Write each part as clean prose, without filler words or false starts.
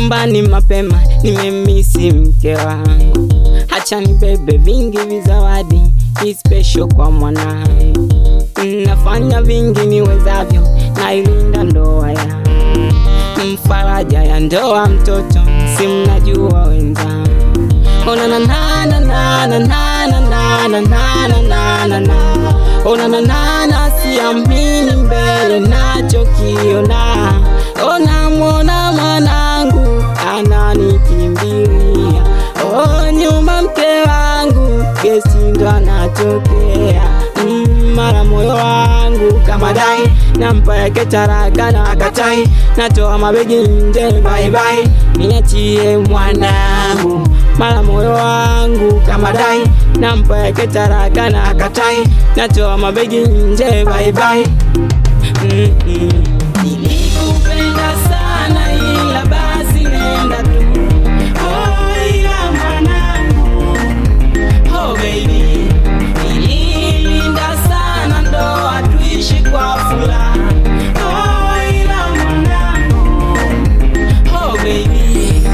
nyumbani mapema, nimemisi mke wangu. Acha nibebe vingi vizawadi, ni special kwa mwanangu. Nafanya vingi niwezavyo, nailinda ndoa yangu. Mfaraja ya ndoa mtoto, si mnajua wenzangu. Ona na na na na na na na na na na na na. Ona na na na, siamini mbele nachokiona. Ona mwona mwanangu ananikimbilia. Oh, nyuma mke wangu kesi ndo anatokea. Mara moyo wangu kama dai, nampa yake taraka na akatai. Natoa mabegi nje, bye bye, niachie mwanangu. Mara moyo wangu kama dai, nampa yake taraka na akatai. Natoa mabegi nje, bye bye. Nilikupenda sana ila basi nenda tu. Oh, ila mwanangu, oh baby, nililinda sana ndoa tuishi kwa furaha. Oh, ila mwanangu, oh baby.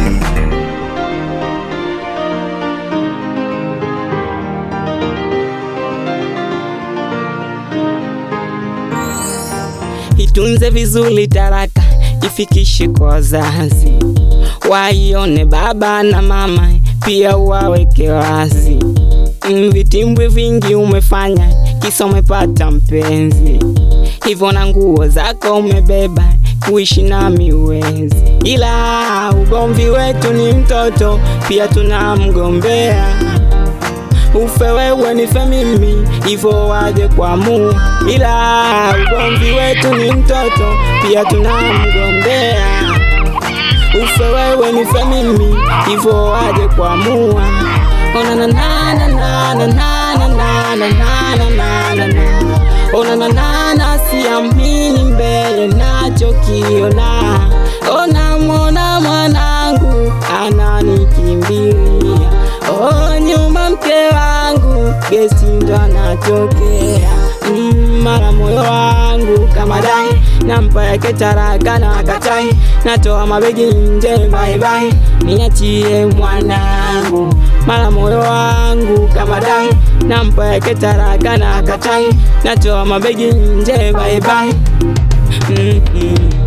Itunze vizuri taraka, ifikishe kwa wazazi. Waione baba na mama, pia uwaweke wazi. Vitimbwi vingi umefanya, kisa umepata mpenzi. Hivyo na nguo zako umebeba, kuishi nami uwezi. Ila ugomvi wetu ni mtoto, pia tunamgombea. Ufe wewe nife mimi, hivyo waje kuamua. Ila ugomvi wetu ni mtoto, pia tunamgombea. Ufe wewe nife mimi, hivyo waje kuamua. Ona na na na na na na na na na na na. Ona na na na, siamini mbele nachokiona. Ona mwona mwanangu ananikimbilia. Oh, nyuma mke wangu kesi ndo anatokea. Mara moyo wangu kama dai, nampa yake taraka na akatai. Natoa mabegi nje, bye bye, niachie mwanangu. Mara moyo wangu kama dai, nampa yake taraka na akatai. Natoa mabegi nje, bye bye.